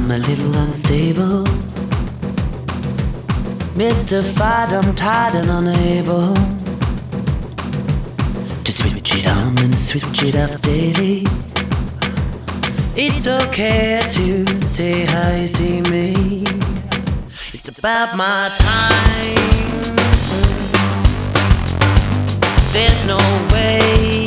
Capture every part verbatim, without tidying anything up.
I'm a little unstable, mystified, I'm tired and unable to switch it on and switch it off daily. It's okay to say how you see me. It's about my time. There's no way.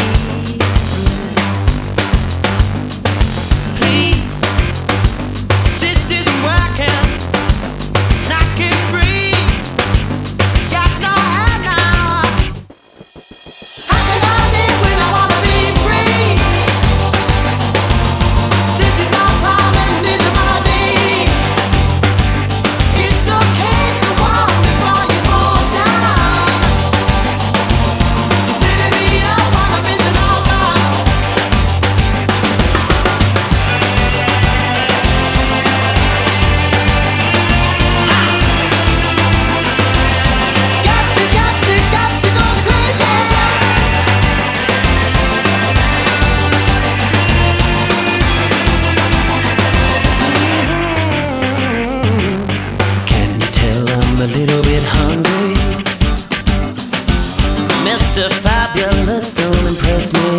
Please, this isn't working. I can't breathe. Got no air now. How can I live when I wanna be free? This is my time and these are my days. It's okay to walk before you fall down. You're setting me up on a mission all night. Got to, got to, got to go crazy. Can you tell I'm a little bit hungry? Mister Fabulous, don't impress me.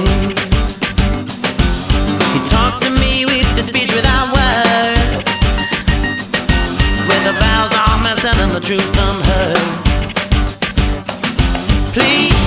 You talk to me with the speech without words, where the vows are missing and the truth unheard. Please.